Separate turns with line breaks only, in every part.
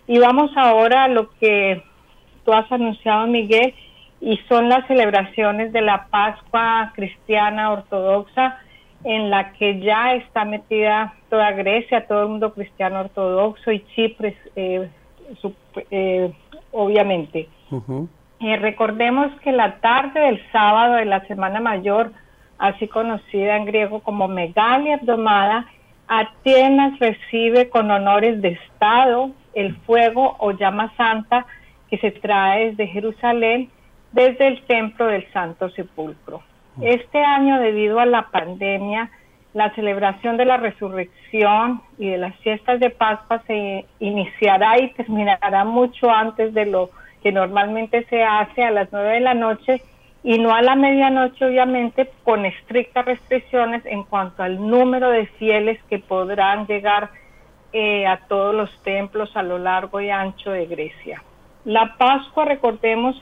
Y vamos ahora a lo que tú has anunciado, Miguel, y son las celebraciones de la Pascua cristiana ortodoxa, en la que ya está metida toda Grecia, todo el mundo cristiano ortodoxo y Chipre, obviamente. Recordemos que la tarde del sábado de la Semana Mayor, así conocida en griego como Megalia Hebdomada, Atenas recibe con honores de Estado el fuego o llama santa que se trae desde Jerusalén, desde el templo del Santo Sepulcro. Este año, debido a la pandemia, la celebración de la resurrección y de las fiestas de Pascua se iniciará y terminará mucho antes de lo que normalmente se hace, a las 9 de la noche, y no a la medianoche, obviamente, con estrictas restricciones en cuanto al número de fieles que podrán llegar a todos los templos a lo largo y ancho de Grecia. La Pascua, recordemos,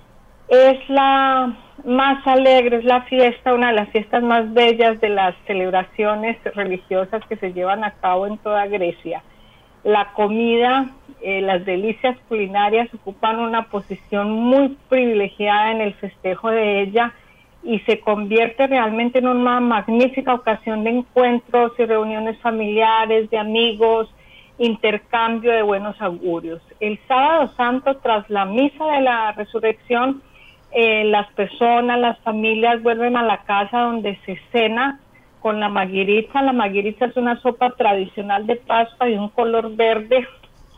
es la más alegre, es la fiesta, una de las fiestas más bellas de las celebraciones religiosas que se llevan a cabo en toda Grecia. La comida, las delicias culinarias ocupan una posición muy privilegiada en el festejo de ella y se convierte realmente en una magnífica ocasión de encuentros y reuniones familiares, de amigos, intercambio de buenos augurios. El sábado santo, tras la misa de la resurrección, las personas, las familias vuelven a la casa donde se cena con la maguiritsa. La maguiritsa es una sopa tradicional de Pascua de un color verde.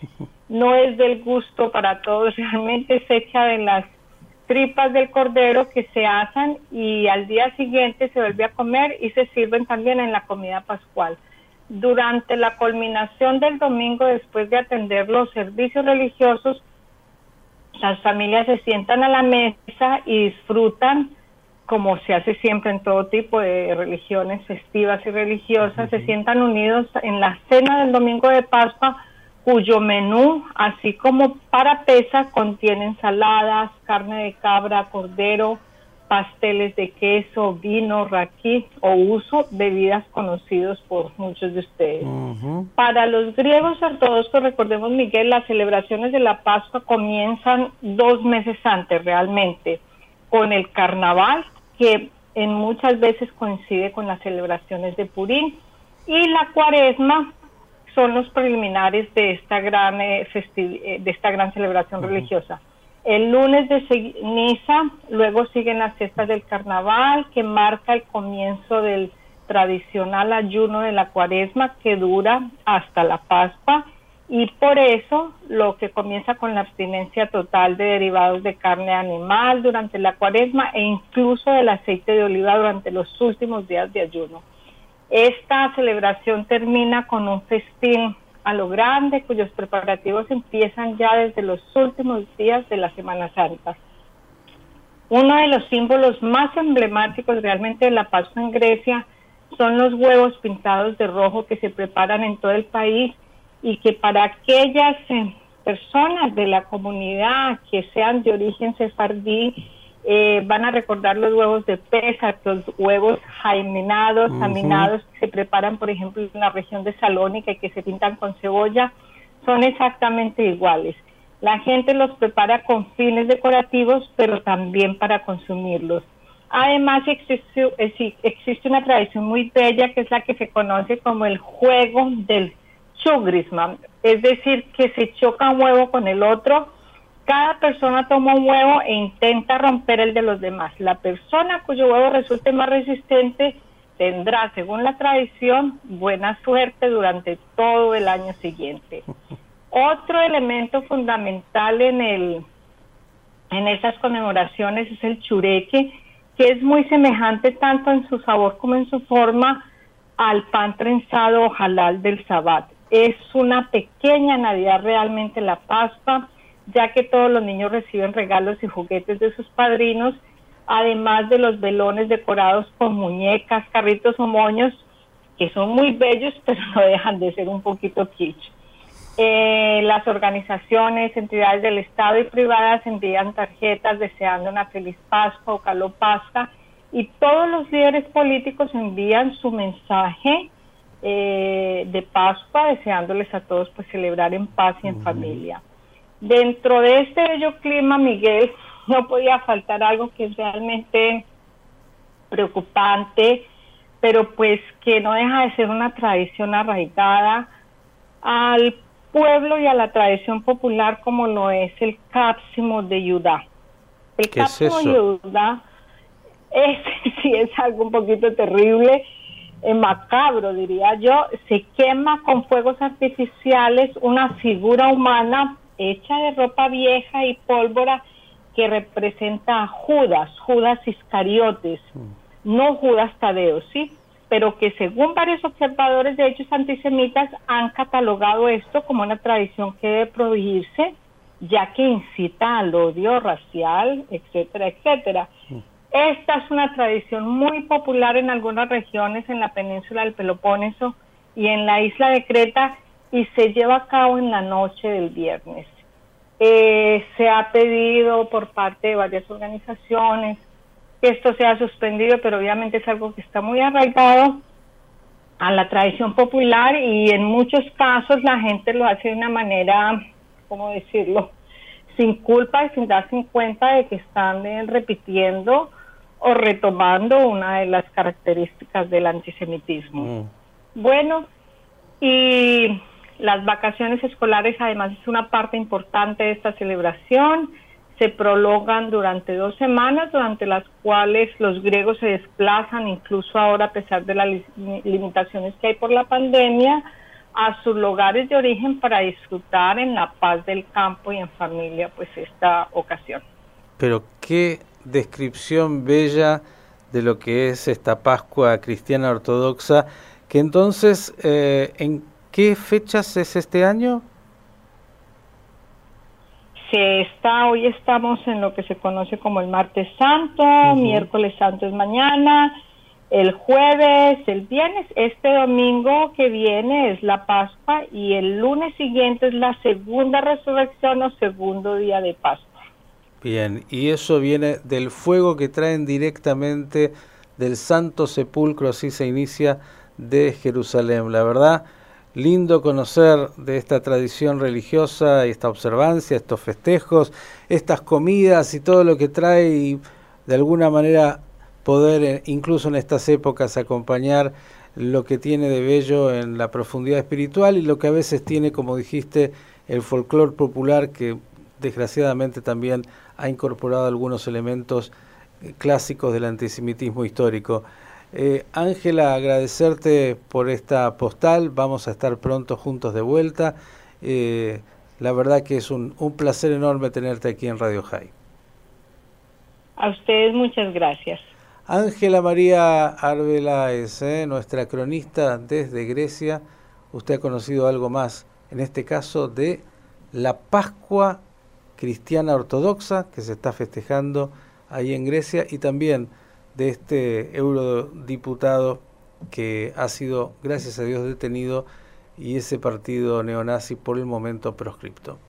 No es del gusto para todos, realmente es hecha de las tripas del cordero que se asan y al día siguiente se vuelve a comer y se sirven también en la comida pascual. Durante la culminación del domingo, después de atender los servicios religiosos, las familias se sientan a la mesa y disfrutan, como se hace siempre en todo tipo de religiones festivas y religiosas, se sientan unidos en la cena del domingo de Pascua, cuyo menú, así como para Pesaj, contiene ensaladas, carne de cabra, cordero, pasteles de queso, vino, raquí o uso, bebidas conocidos por muchos de ustedes. Para los griegos ortodoxos, recordemos, Miguel, las celebraciones de la Pascua comienzan 2 meses antes realmente, con el carnaval, que en muchas veces coincide con las celebraciones de Purim, y la Cuaresma son los preliminares de esta gran celebración religiosa. El lunes de ceniza, luego siguen las fiestas del carnaval, que marca el comienzo del tradicional ayuno de la Cuaresma, que dura hasta la Pascua, y por eso lo que comienza con la abstinencia total de derivados de carne animal durante la Cuaresma e incluso del aceite de oliva durante los últimos días de ayuno. Esta celebración termina con un festín a lo grande, cuyos preparativos empiezan ya desde los últimos días de la Semana Santa. Uno de los símbolos más emblemáticos realmente de la Pascua en Grecia son los huevos pintados de rojo que se preparan en todo el país y que para aquellas personas de la comunidad que sean de origen sefardí van a recordar los huevos de Pesaj, los huevos jaminados, que se preparan, por ejemplo, en la región de Salónica y que se pintan con cebolla, son exactamente iguales. La gente los prepara con fines decorativos, pero también para consumirlos. Además, existe una tradición muy bella que es la que se conoce como el juego del chugrisma, es decir, que se choca un huevo con el otro. Cada persona toma un huevo e intenta romper el de los demás. La persona cuyo huevo resulte más resistente tendrá, según la tradición, buena suerte durante todo el año siguiente. Otro elemento fundamental en esas conmemoraciones es el chureque, que es muy semejante tanto en su sabor como en su forma al pan trenzado o halal del Sabbat. Es una pequeña Navidad realmente la Pascua, ya que todos los niños reciben regalos y juguetes de sus padrinos, además de los velones decorados con muñecas, carritos o moños, que son muy bellos, pero no dejan de ser un poquito kitsch. Las organizaciones, entidades del Estado y privadas envían tarjetas deseando una feliz Pascua o Caló Pascua, y todos los líderes políticos envían su mensaje de Pascua, deseándoles a todos pues celebrar en paz y en familia. Dentro de este bello clima, Miguel, no podía faltar algo que es realmente preocupante, pero pues que no deja de ser una tradición arraigada al pueblo y a la tradición popular, como lo es el Cápsimo de Judá. El Cápsimo de Judá sí es algo un poquito terrible, macabro diría yo. Se quema con fuegos artificiales una figura humana hecha de ropa vieja y pólvora que representa a Judas Iscariotes, no Judas Tadeo, ¿sí? Pero que según varios observadores de hechos antisemitas han catalogado esto como una tradición que debe prohibirse, ya que incita al odio racial, etcétera, etcétera. Esta es una tradición muy popular en algunas regiones en la península del Peloponeso y en la isla de Creta, y se lleva a cabo en la noche del viernes. Se ha pedido por parte de varias organizaciones que esto sea suspendido, pero obviamente es algo que está muy arraigado a la tradición popular, y en muchos casos la gente lo hace de una manera, ¿cómo decirlo?, sin culpa y sin darse cuenta de que están repitiendo o retomando una de las características del antisemitismo. Bueno, y las vacaciones escolares además es una parte importante de esta celebración. Se prolongan durante 2 semanas, durante las cuales los griegos se desplazan, incluso ahora a pesar de las limitaciones que hay por la pandemia, a sus lugares de origen para disfrutar en la paz del campo y en familia, pues esta ocasión.
Pero qué descripción bella de lo que es esta Pascua cristiana ortodoxa, que entonces, ¿en qué fechas es este año?
Hoy estamos en lo que se conoce como el Martes Santo, Miércoles Santo es mañana, el jueves, el viernes, este domingo que viene es la Pascua, y el lunes siguiente es la segunda resurrección o segundo día de Pascua.
Bien, y eso viene del fuego que traen directamente del Santo Sepulcro, así se inicia, de Jerusalén. La verdad, lindo conocer de esta tradición religiosa, esta observancia, estos festejos, estas comidas y todo lo que trae, y de alguna manera poder, incluso en estas épocas, acompañar lo que tiene de bello en la profundidad espiritual y lo que a veces tiene, como dijiste, el folclore popular, que desgraciadamente también ha incorporado algunos elementos clásicos del antisemitismo histórico. Ángela, agradecerte por esta postal, vamos a estar pronto juntos de vuelta. La verdad que es un placer enorme tenerte aquí en Radio High.
A ustedes muchas gracias.
Ángela María Arbeláez, nuestra cronista desde Grecia. Usted ha conocido algo más, en este caso, de la Pascua cristiana ortodoxa que se está festejando ahí en Grecia, y también de este eurodiputado que ha sido, gracias a Dios, detenido, y ese partido neonazi por el momento proscripto.